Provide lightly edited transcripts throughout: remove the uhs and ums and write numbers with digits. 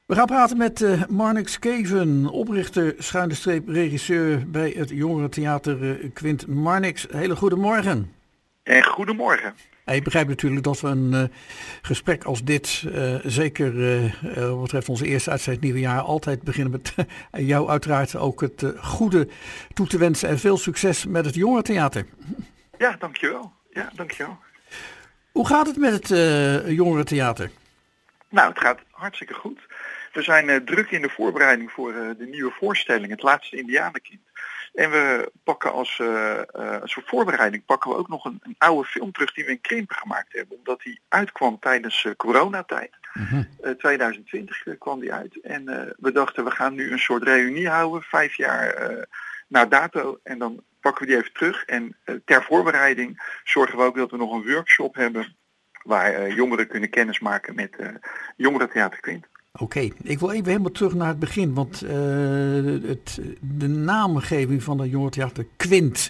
We gaan praten met Marnix Keven, oprichter, _regisseur bij het jongerentheater Quint. Marnix, hele goedemorgen. En goedemorgen. Ik begrijp natuurlijk dat we een gesprek als dit, zeker wat betreft onze eerste uitzending nieuwe jaar, altijd beginnen met jou uiteraard ook het goede toe te wensen en veel succes met het jongerentheater. Ja, dankjewel. Ja, dankjewel. Hoe gaat het met het jongerentheater? Nou, het gaat hartstikke goed. We zijn druk in de voorbereiding voor de nieuwe voorstelling, Het Laatste Indianenkind. En we pakken als voorbereiding pakken we ook nog een oude film terug die we in Krimpen gemaakt hebben. Omdat die uitkwam tijdens coronatijd. 2020 kwam die uit. En we dachten, we gaan nu een soort reunie houden, 5 jaar na dato. En dan pakken we die even terug. En ter voorbereiding zorgen we ook dat we nog een workshop hebben waar jongeren kunnen kennismaken met Jongerentheater Quint. Oké, ik wil even helemaal terug naar het begin, want de naamgeving van het jongerentheater Quint,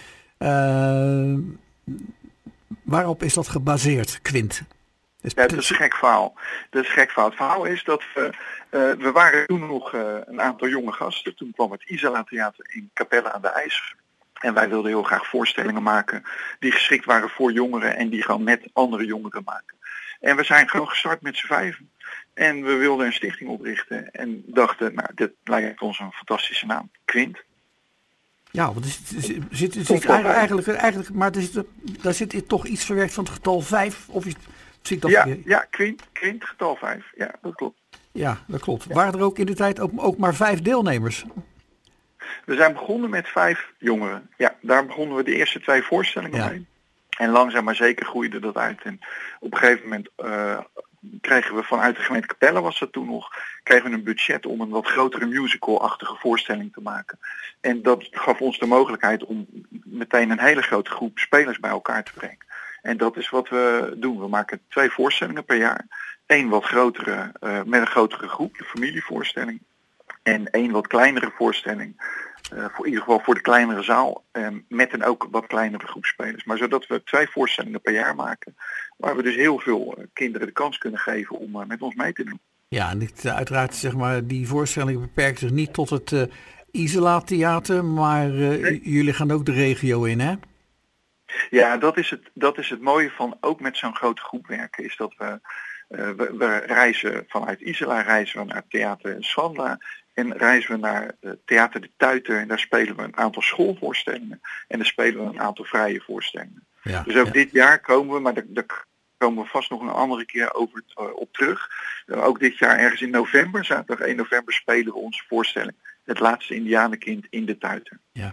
waarop is dat gebaseerd, Quint? Ja, dat is een gek verhaal. Het verhaal is dat we waren toen nog een aantal jonge gasten. Toen kwam het Isola Theater in Capelle aan de IJs. En wij wilden heel graag voorstellingen maken die geschikt waren voor jongeren en die gewoon met andere jongeren maken. En we zijn gewoon gestart met z'n 5. En we wilden een stichting oprichten en dachten, nou, dit lijkt ons een fantastische naam, Quint. Ja, want daar zit toch iets verwerkt van het getal 5? Of zie ik dat ja, Quint, getal 5. Ja, dat klopt. Ja, dat klopt. Ja. Waren er ook in de tijd ook maar 5 deelnemers? We zijn begonnen met 5 jongeren. Ja, daar begonnen we de eerste 2 voorstellingen mee. En langzaam maar zeker groeide dat uit. En op een gegeven moment kregen we vanuit de gemeente Capelle, was dat toen nog, kregen we een budget om een wat grotere musical-achtige voorstelling te maken. En dat gaf ons de mogelijkheid om meteen een hele grote groep spelers bij elkaar te brengen. En dat is wat we doen. We maken 2 voorstellingen per jaar. 1 wat grotere, met een grotere groep, de familievoorstelling. En 1 wat kleinere voorstelling, in ieder geval voor de kleinere zaal, met een ook wat kleinere groep spelers. Maar zodat we 2 voorstellingen per jaar maken, waar we dus heel veel kinderen de kans kunnen geven om met ons mee te doen. Ja, en uiteraard zeg maar, die voorstellingen beperken zich niet tot het Isola Theater, maar jullie gaan ook de regio in, hè? Ja, dat is het mooie van ook met zo'n grote groep werken, is dat we reizen vanuit Isola, reizen we naar Theater Schanda en reizen we naar Theater de Tuiter en daar spelen we een aantal schoolvoorstellingen en daar spelen we een aantal vrije voorstellingen. Ja, dus ook dit jaar komen we, maar daar komen we vast nog een andere keer op terug. Ook dit jaar ergens in november, zaterdag 1 november, spelen we onze voorstelling Het Laatste Indianenkind in de Tuiter. Ja.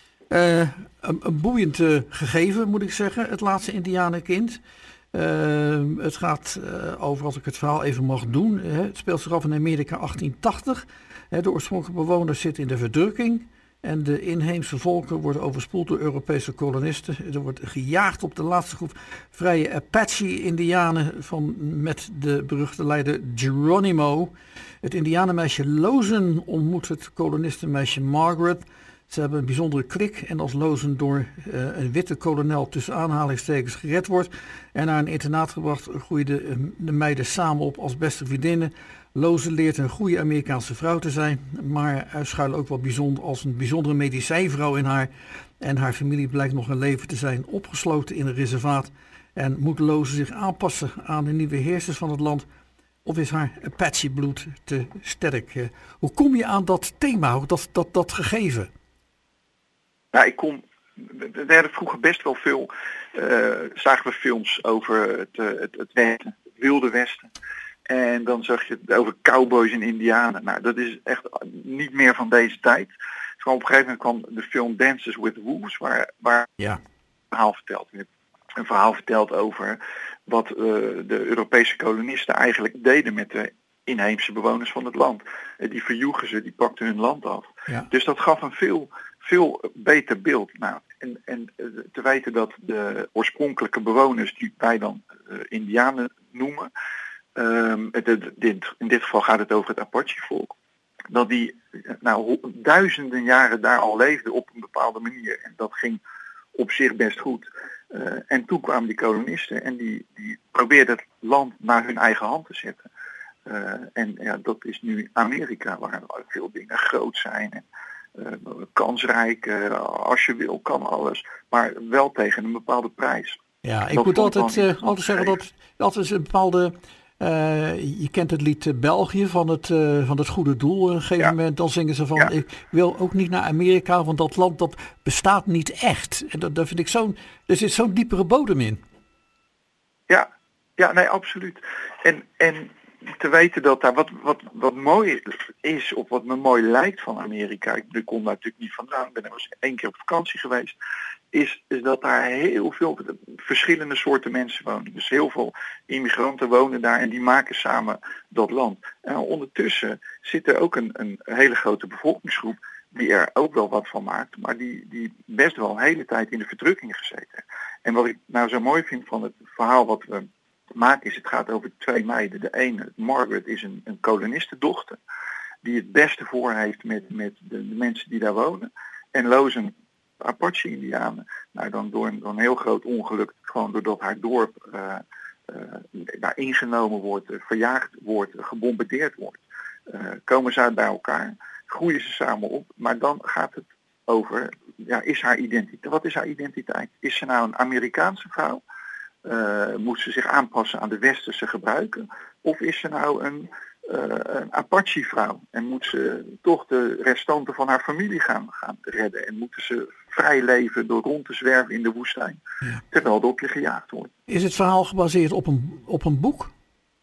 Een boeiend gegeven, moet ik zeggen, Het Laatste Indianenkind. Het gaat over, als ik het verhaal even mag doen, het speelt zich af in Amerika 1880. De oorspronkelijke bewoners zitten in de verdrukking en de inheemse volken worden overspoeld door Europese kolonisten. Er wordt gejaagd op de laatste groep vrije Apache-indianen met de beruchte leider Geronimo. Het indianenmeisje Lozen ontmoet het kolonistenmeisje Margaret. Ze hebben een bijzondere klik en als Lozen door een witte kolonel tussen aanhalingstekens gered wordt en naar een internaat gebracht, groeien de meiden samen op als beste vriendinnen. Lozen leert een goede Amerikaanse vrouw te zijn, maar er schuilt ook wat bijzonder als een bijzondere medicijnvrouw in haar. En haar familie blijkt nog een leven te zijn opgesloten in een reservaat en moet Lozen zich aanpassen aan de nieuwe heersers van het land. Of is haar Apache-bloed te sterk? Hoe kom je aan dat thema, dat gegeven? Nou, we werden vroeger best wel veel, zagen we films over het Westen, het Wilde Westen. En dan zag je het over cowboys en indianen. Nou, dat is echt niet meer van deze tijd. Dus op een gegeven moment kwam de film Dances with Wolves, waar een verhaal verteld werd. Een verhaal verteld over wat de Europese kolonisten eigenlijk deden met de inheemse bewoners van het land. Die verjoegen ze, die pakten hun land af. Ja. Dus dat gaf een veel beter beeld. Nou, en te weten dat de oorspronkelijke bewoners, die wij dan Indianen noemen, in dit geval gaat het over het Apache-volk, dat die duizenden jaren daar al leefden op een bepaalde manier. En dat ging op zich best goed. En toen kwamen die kolonisten en die probeerden het land naar hun eigen hand te zetten. En ja, dat is nu Amerika, waar veel dingen groot zijn. En, kansrijk, als je wil, kan alles. Maar wel tegen een bepaalde prijs. Ja, ik moet altijd zeggen dat is een bepaalde... je kent het lied België van het goede doel. Op een gegeven moment dan zingen ze van... Ik wil ook niet naar Amerika, want dat land dat bestaat niet echt. En dat vind ik er zit zo'n diepere bodem in. Ja, nee, absoluut. En te weten dat daar wat mooi is, of wat me mooi lijkt van Amerika, ik kom daar natuurlijk niet vandaan, ik ben er eens 1 keer op vakantie geweest, is dat daar heel veel verschillende soorten mensen wonen. Dus heel veel immigranten wonen daar en die maken samen dat land. En ondertussen zit er ook een hele grote bevolkingsgroep die er ook wel wat van maakt, maar die best wel een hele tijd in de verdrukking gezeten. En wat ik nou zo mooi vind van het verhaal wat we maken is, het gaat over 2 meiden. De ene, Margaret, is een kolonistendochter die het beste voor heeft met de mensen die daar wonen. En Lozen, Apache-Indianen, nou dan door een heel groot ongeluk, gewoon doordat haar dorp daar ingenomen wordt, verjaagd wordt, gebombardeerd wordt, komen ze bij elkaar, groeien ze samen op, maar dan gaat het over, is haar identiteit. Wat is haar identiteit? Is ze nou een Amerikaanse vrouw? Moet ze zich aanpassen aan de westerse gebruiken? Of is ze nou een Apache-vrouw? En moet ze toch de restanten van haar familie gaan redden? En moeten ze vrij leven door rond te zwerven in de woestijn? Ja. Terwijl er op je gejaagd wordt. Is het verhaal gebaseerd op een boek?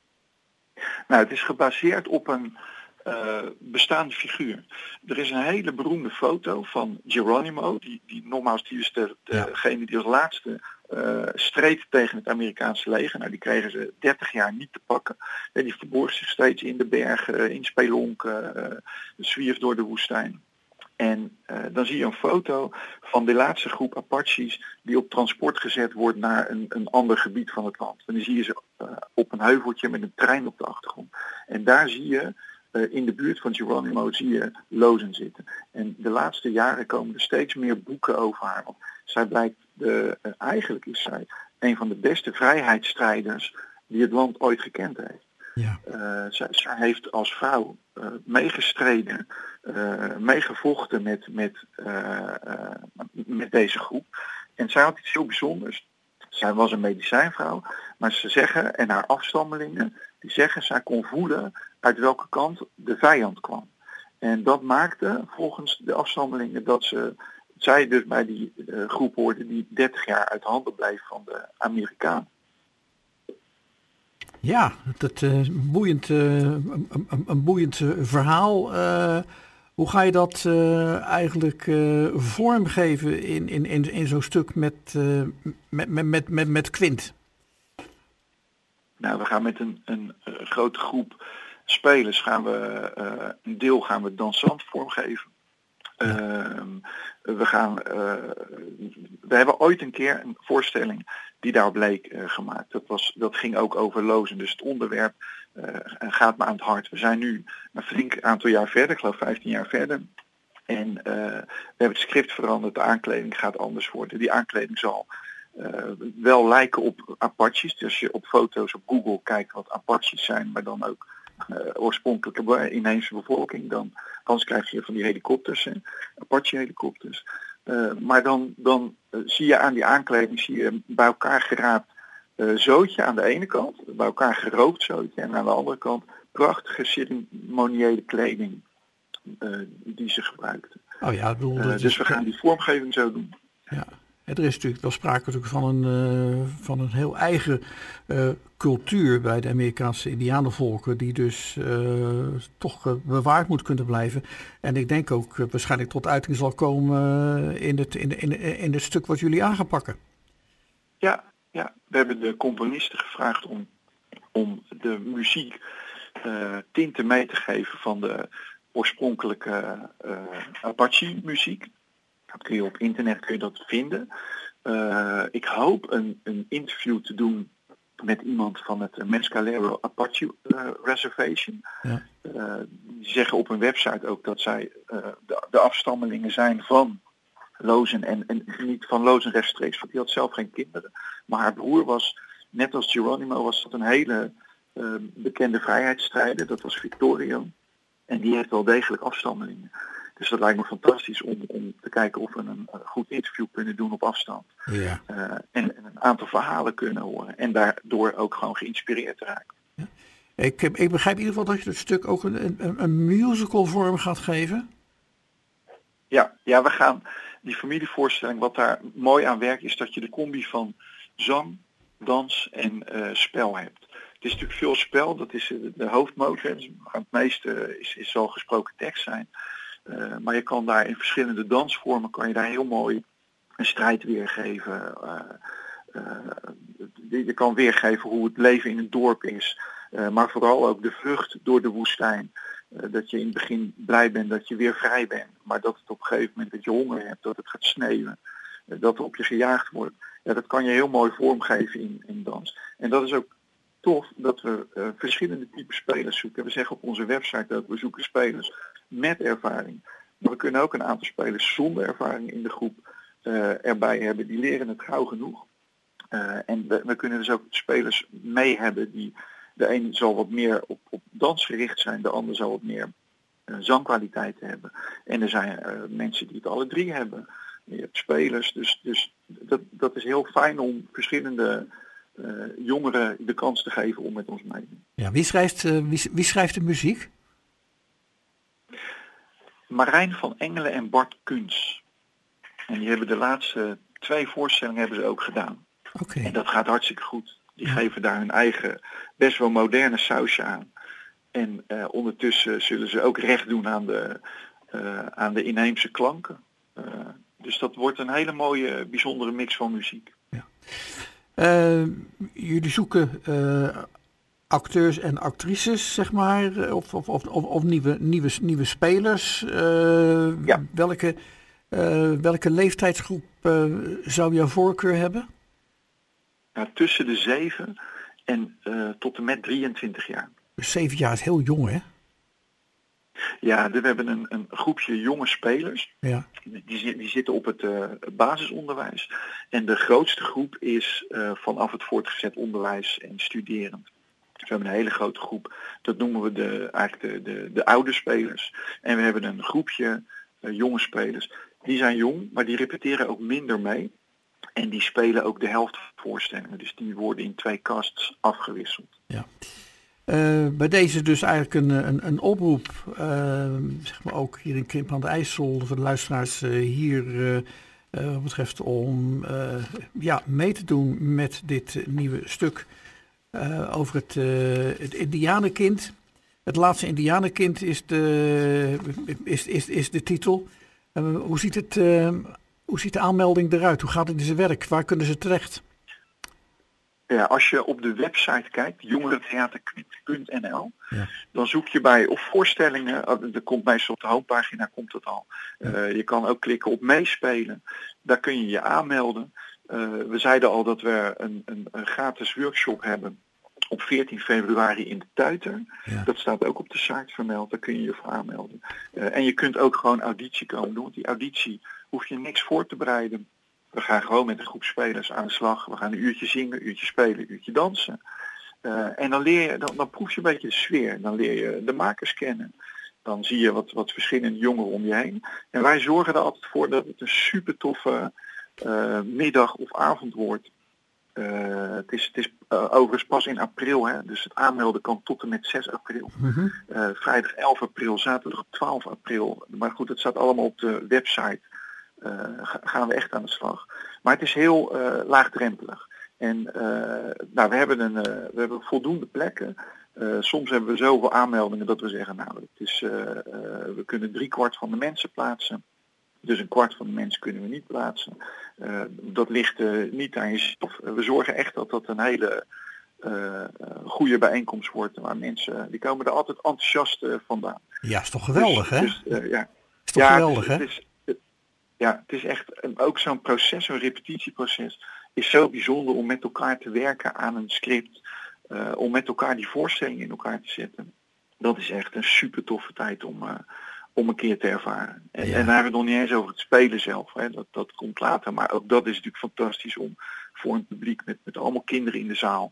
Nou, het is gebaseerd op een bestaande figuur. Er is een hele beroemde foto van Geronimo. Die nogmaals, die is degene die als laatste streed tegen het Amerikaanse leger. Nou, die kregen ze 30 jaar niet te pakken. En die verborg zich steeds in de bergen, in spelonken, zwierf door de woestijn. En dan zie je een foto van de laatste groep Apaches die op transport gezet wordt naar een ander gebied van het land. En dan zie je ze op een heuveltje met een trein op de achtergrond. En daar zie je, in de buurt van Geronimo, zie je Lozen zitten. En de laatste jaren komen er steeds meer boeken over haar. Want zij blijkt, eigenlijk is zij een van de beste vrijheidsstrijders die het land ooit gekend heeft. Ja. Zij heeft als vrouw meegestreden, meegevochten met deze groep. En zij had iets heel bijzonders. Zij was een medicijnvrouw, maar ze zeggen, en haar afstammelingen, die zeggen, zij kon voelen uit welke kant de vijand kwam. En dat maakte volgens de afstammelingen dat zij dus bij die groep hoorde die 30 jaar uit handen bleef van de Amerikanen. Ja, een boeiend verhaal. Hoe ga je dat eigenlijk vormgeven in zo'n stuk met Quint? Nou, we gaan met een grote groep spelers een deel gaan we dansant vormgeven. We hebben ooit een keer een voorstelling die daarop leek gemaakt. Dat ging ook over Lozen. Dus het onderwerp gaat me aan het hart. We zijn nu een flink aantal jaar verder, ik geloof 15 jaar verder. En we hebben het script veranderd, de aankleding gaat anders worden. Die aankleding zal wel lijken op Apaches. Dus als je op foto's op Google kijkt wat Apaches zijn, maar dan ook oorspronkelijke inheemse bevolking, dan krijg je van die helikopters, Apache-helikopters. Maar dan zie je aan die aankleding bij elkaar geraapt zootje aan de ene kant, bij elkaar gerookt zootje, en aan de andere kant prachtige ceremoniële kleding die ze gebruikten. Oh ja, ik bedoel, dus we gaan die vormgeving zo doen. Ja. Er is natuurlijk wel sprake natuurlijk van een heel eigen cultuur bij de Amerikaanse indianenvolken, die dus toch bewaard moet kunnen blijven. En ik denk ook waarschijnlijk tot uiting zal komen in het stuk wat jullie aan gaan pakken. Ja, we hebben de componisten gevraagd om de muziek tinten mee te geven van de oorspronkelijke Apache-muziek. Dat kun je op internet vinden. Ik hoop een interview te doen met iemand van het Mescalero Apache Reservation. Ja. Die zeggen op hun website ook dat zij de afstammelingen zijn van Lozen en niet van Lozen rechtstreeks, want die had zelf geen kinderen. Maar haar broer was, net als Geronimo, was dat een hele bekende vrijheidsstrijder, dat was Victorio. En die heeft wel degelijk afstammelingen. Dus dat lijkt me fantastisch om te kijken of we een goed interview kunnen doen op afstand. Ja. En een aantal verhalen kunnen horen. En daardoor ook gewoon geïnspireerd te raken. Ja. Ik begrijp in ieder geval dat je het stuk ook een musical vorm gaat geven. Ja, we gaan die familievoorstelling, wat daar mooi aan werkt, is dat je de combi van zang, dans en spel hebt. Het is natuurlijk veel spel, dat is de hoofdmotor. Dus het meeste zal gesproken tekst zijn. Maar je kan daar in verschillende dansvormen kan je daar heel mooi een strijd weergeven. Je kan weergeven hoe het leven in een dorp is. Maar vooral ook de vlucht door de woestijn. Dat je in het begin blij bent dat je weer vrij bent. Maar dat het op een gegeven moment dat je honger hebt, dat het gaat sneeuwen. Dat er op je gejaagd wordt. Ja, dat kan je heel mooi vormgeven in dans. En dat is ook tof dat we verschillende typen spelers zoeken. We zeggen op onze website ook, we zoeken spelers met ervaring. Maar we kunnen ook een aantal spelers zonder ervaring in de groep erbij hebben. Die leren het gauw genoeg. En we kunnen dus ook spelers mee hebben die... De een zal wat meer op dans gericht zijn, de ander zal wat meer zangkwaliteiten hebben. En er zijn mensen die het alle drie hebben. Je hebt spelers, dus dat is heel fijn om verschillende jongeren de kans te geven om met ons mee te doen. Ja, wie schrijft de muziek? Marijn van Engelen en Bart Kuns. En die hebben de laatste 2 voorstellingen hebben ze ook gedaan. Okay. En dat gaat hartstikke goed. Die geven daar hun eigen best wel moderne sausje aan. En ondertussen zullen ze ook recht doen aan de inheemse klanken. Dus dat wordt een hele mooie, bijzondere mix van muziek. Ja. Jullie zoeken acteurs en actrices, zeg maar, of nieuwe spelers. Ja. Welke leeftijdsgroep zou jouw voorkeur hebben? Nou, tussen de 7 en tot en met 23 jaar. Dus 7 jaar is heel jong, hè? Ja, we hebben een groepje jonge spelers. Ja. Die zitten op het basisonderwijs. En de grootste groep is vanaf het voortgezet onderwijs en studerend. Dus we hebben een hele grote groep. Dat noemen we de oude spelers. En we hebben een groepje jonge spelers. Die zijn jong, maar die repeteren ook minder mee. En die spelen ook de helft van de voorstellingen. Dus die worden in 2 casts afgewisseld. Ja. Bij deze dus eigenlijk een oproep, zeg maar ook hier in Krimpen aan de IJssel, voor de luisteraars hier wat betreft om mee te doen met dit nieuwe stuk over het Indianenkind. Het laatste Indianenkind is de titel. Hoe ziet de aanmelding eruit? Hoe gaat het in zijn werk? Waar kunnen ze terecht? Ja, als je op de website kijkt, jongerentheater.nl, dan zoek je bij of voorstellingen, er komt meestal op de homepagina komt het al. Je kan ook klikken op meespelen. Daar kun je je aanmelden. We zeiden al dat we een gratis workshop hebben op 14 februari in de Tuiter. Ja. Dat staat ook op de site vermeld, daar kun je je voor aanmelden. En je kunt ook gewoon auditie komen doen. Want die auditie hoef je niks voor te bereiden. We gaan gewoon met een groep spelers aan de slag. We gaan een uurtje zingen, een uurtje spelen, een uurtje dansen. En dan leer je, dan proef je een beetje de sfeer. Dan leer je de makers kennen. Dan zie je wat verschillende jongeren om je heen. En wij zorgen er altijd voor dat het een super toffe middag of avond wordt. Het is overigens pas in april, hè? Dus het aanmelden kan tot en met 6 april. Mm-hmm. Vrijdag 11 april, zaterdag 12 april. Maar goed, het staat allemaal op de website. Gaan we echt aan de slag. Maar het is heel laagdrempelig. En we hebben voldoende plekken. Soms hebben we zoveel aanmeldingen dat we zeggen, we kunnen 3/4 van de mensen plaatsen. Dus 1/4 van de mensen kunnen we niet plaatsen. Dat ligt niet aan jezelf. We zorgen echt dat dat een hele goede bijeenkomst wordt. Waar mensen, die komen er altijd enthousiast vandaan. Ja, is toch geweldig, hè? Is toch geweldig, hè? Het is echt ook zo'n proces, zo'n repetitieproces, is zo bijzonder om met elkaar te werken aan een script. Om met elkaar die voorstelling in elkaar te zetten. Dat is echt een super toffe tijd om een keer te ervaren. En daar hebben we het nog niet eens over het spelen zelf. Hè. Dat komt later. Maar ook dat is natuurlijk fantastisch om voor een publiek met allemaal kinderen in de zaal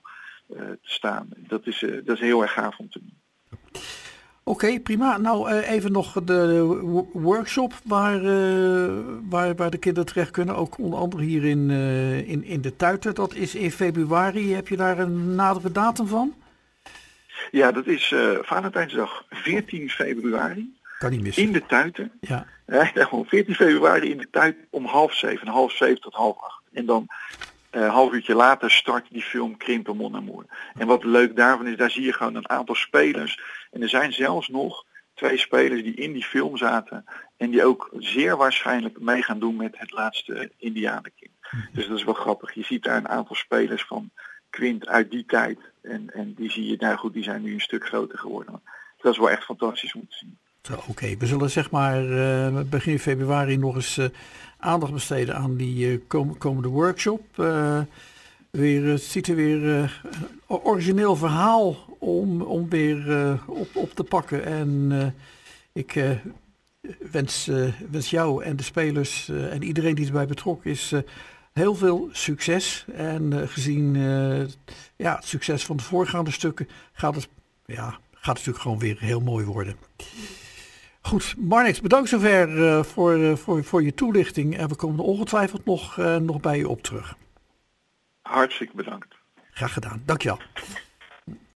te staan. Dat is heel erg gaaf om te doen. Oké, prima. Nou, even nog de workshop waar de kinderen terecht kunnen. Ook onder andere hier in de Tuiter. Dat is in februari. Heb je daar een nadere datum van? Ja, dat is Valentijnsdag 14 februari. Kan niet missen. In de Tuiter. Ja. 14 februari in de Tuiter om 6:30 tot 7:30. En dan een half uurtje later start die film Krimp en Mon Amour. En wat leuk daarvan is, daar zie je gewoon een aantal spelers. En er zijn zelfs nog 2 spelers die in die film zaten. En die ook zeer waarschijnlijk mee gaan doen met het laatste Indianenkind. Dus dat is wel grappig. Je ziet daar een aantal spelers van Quint uit die tijd. En die zie je, nou goed, die zijn nu een stuk groter geworden. Dat is wel echt fantastisch om te zien. Oké, we zullen zeg maar begin februari nog eens aandacht besteden aan die komende workshop. Het ziet er weer een origineel verhaal om weer op te pakken. En ik wens jou en de spelers en iedereen die erbij betrokken is heel veel succes. En gezien het succes van de voorgaande stukken gaat het natuurlijk gewoon weer heel mooi worden. Goed, Marnix, bedankt zover voor je toelichting. En we komen er ongetwijfeld nog bij je op terug. Hartstikke bedankt. Graag gedaan, dankjewel.